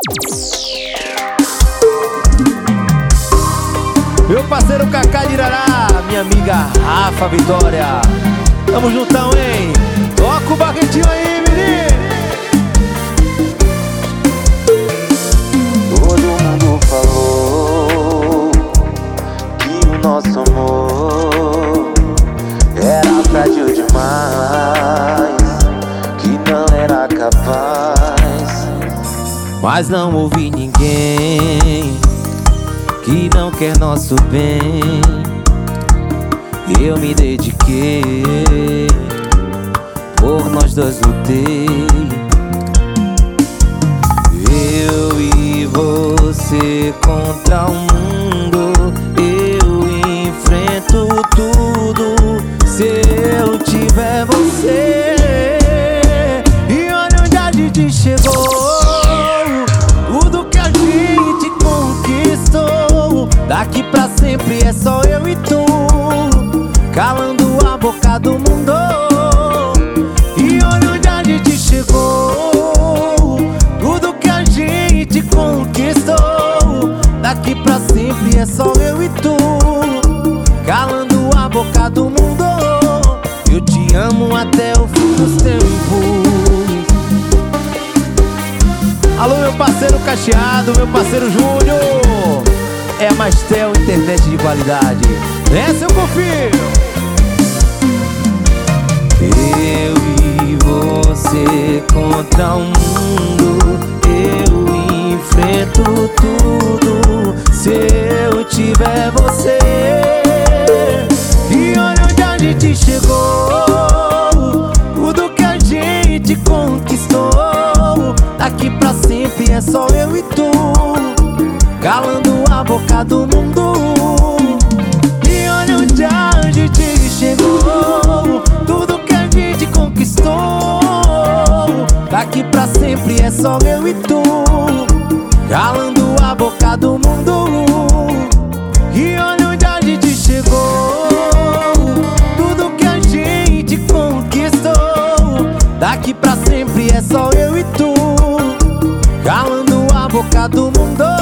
Meu parceiro Kaká de Irará, minha amiga Rafa Vitória. Tamo juntão, hein? Toca o barretinho aí, menino. Todo mundo falou que o nosso amor era frágil demais, que não era capaz. Mas não ouvi ninguém que não quer nosso bem. Eu me dediquei, por nós dois lutei. Eu e você contra o mundo, eu enfrento tudo se eu tiver você. E olha onde a gente chegou, tudo que a gente conquistou. Daqui pra sempre é só eu e tu, calando a boca do mundo. E olha onde a gente chegou, tudo que a gente conquistou. Daqui pra sempre é só eu e tu, calando a boca do mundo. Eu te amo até o fim dos tempos. Alô, meu parceiro Cacheado, meu parceiro Júnior. É a Mastel internet de qualidade, essa eu confio. Eu e você contra o mundo, eu enfrento tudo se eu tiver você. E olha onde a gente chegou, tudo que a gente conquistou. Daqui pra sempre é só eu e tu, calando a boca do mundo. E olha onde a gente chegou, tudo que a gente conquistou. Daqui pra sempre é só eu e tu, calando a boca do mundo. E olha onde a gente chegou, tudo que a gente conquistou. Daqui pra sempre é só eu e tu, calando a boca do mundo.